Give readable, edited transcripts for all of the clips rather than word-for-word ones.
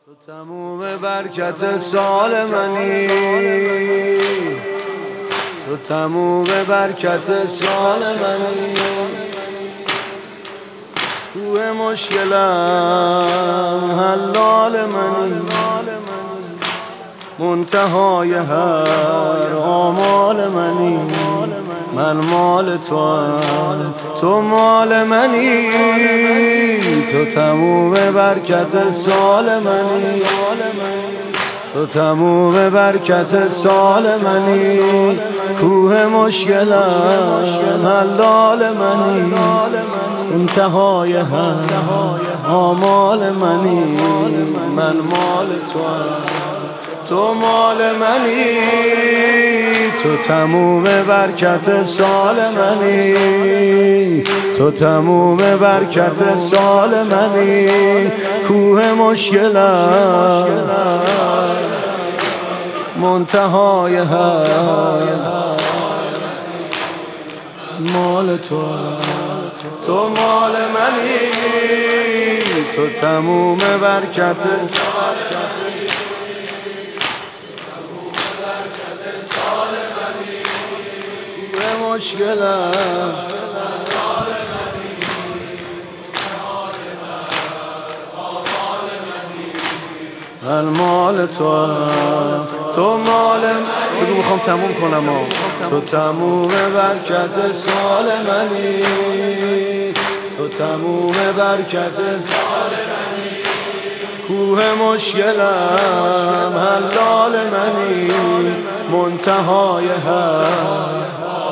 تو تموم برکت سال منی، تو تموم برکت سال منی. کوه مشکلم حلال منی، منتهای هر آمال منی. من مال توام، تو مال منی. تو تموم برکت سال منی، تو تموم برکت سال منی. کوه مشکلم حلال منی، انتهای هر آمال منی. من مال توام، تو مال منی. تو تموم برکت سال منی، تو تموم برکت سال منی. کوه مشکلم منتهای هر مال تو مال منی. تو تموم برکت مشکلم من مال تو مال. بگو میخوام تموم کنم تو تموم برکت سال منی، تو تموم برکت سال منی. کوه مشکلم حلال منی، منتهای هر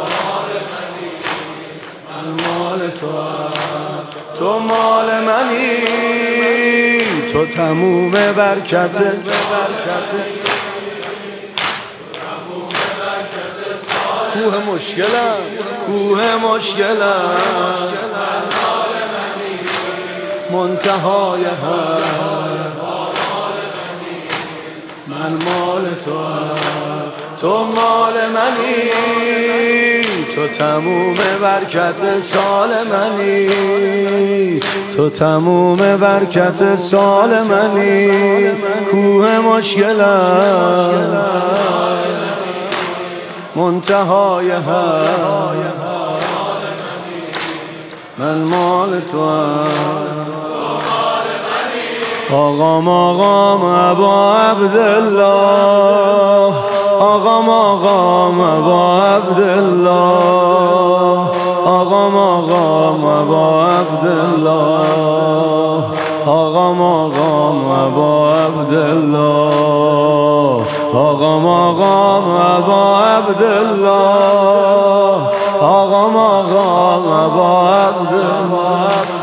تو مال منی. تو تموم برکت کوه مشکلم، کوه مشکلم منتهای هر من مال تو مال منی. تو تموم برکت سال منی، تو تموم برکت سال منی. کوه مشکلم منتهای هر من مال توام. آقام ابا عبدالله، آقام ابا عبدالله، آقام ابا عبدالله، آقام ابا عبدالله، آقام ابا عبدالله، آقام ابا عبدالله.